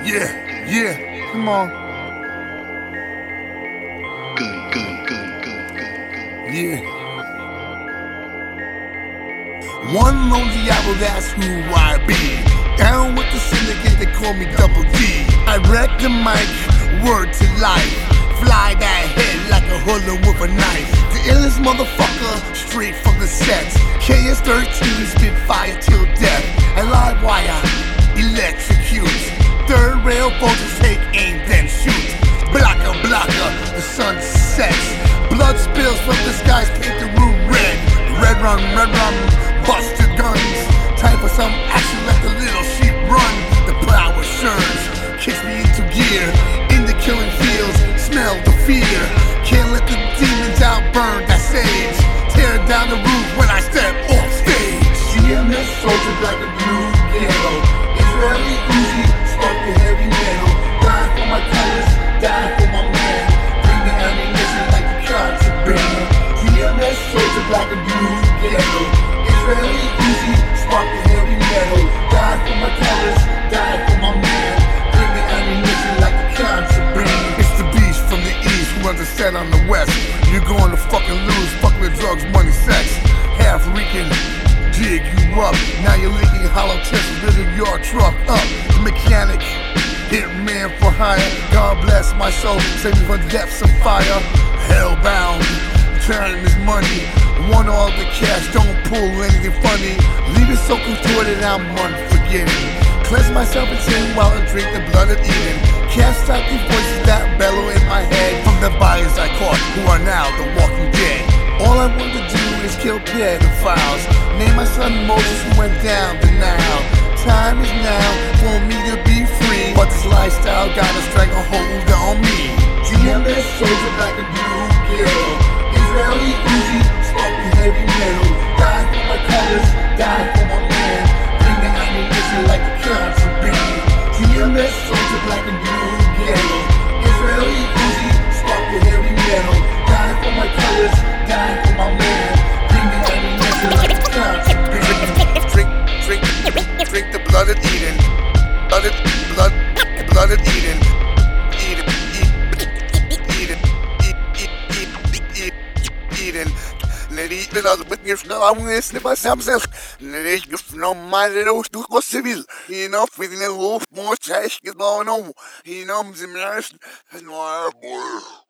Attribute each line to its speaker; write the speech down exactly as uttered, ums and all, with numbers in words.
Speaker 1: Yeah, yeah, come on.
Speaker 2: Good, good, good, good, good, good.
Speaker 1: Yeah. One lonely hour, that's who I be. Down with the syndicate, they call me Double D. I wreck the mic, word to life. Fly that head like a hula with a knife. The illest motherfucker, straight from the sets. K S thirteen, spit fire till death. And live wire, electrocute. Third rail voltage, take aim, then shoot. Blocker, blocker, the sun sets. Blood spills from the skies, paint the room red. Red run, red run, bust your guns. Time for some action, let the little sheep run. The plow assurance, kicks me into gear. In the killing fields, smell the fear. Can't let the demons outburn that sage. Tear down the roof when I step off stage. C M S soldier, black and blue, ghetto. Israeli Uzi, spark the heavy metal. Die for my colors, die for my man. Bring the ammunition like the contraband. C M S soldier, black and blue, ghetto. Israeli Uzi, spark the heavy metal. Die for my colors, die for my man. Bring the ammunition like the contraband. It's the beast from the east who runs the set on the west. You're going to fucking lose, fucking with drugs, money, sex. Half Rican, jig you up. Now you're leaking hollow tips, building your truck up. The mechanic, hit man for hire. God bless my soul, save me from the depths of fire. Hellbound, time is money. Want all the cash, don't pull anything funny. Leave it so contorted, I'm unforgiving. Cleanse myself and sin while I drink the blood of Eden. Can't stop these voices that bellow in my head. From the bodies I caught, who are now the walking dead. All I want to do is kill pedophiles. Name my son Moses who went down the Nile. Time is now for me to be free, but this lifestyle got a stranglehold on me. G M S soldier like a blue girl. Israeli Uzi, spark the heavy metal. Die for my colors, die for my man. Bring the ammunition like the contraband. G M S soldier like a blue girl. Israeli Uzi, spark the heavy metal. Die for my colors, die for my man. Bring the ammunition like the contraband. Drink, drink, drink the blood of Eden. Blood of, blood, blood of Eden. Eat it, eat, eat it, eat, eat, eat, eat, eat it. Let it be other with your snow. I'm going to slip myself. Let it just no mind it all to go civil. You know, feeling a little more trash is going on. You know, I'm the man.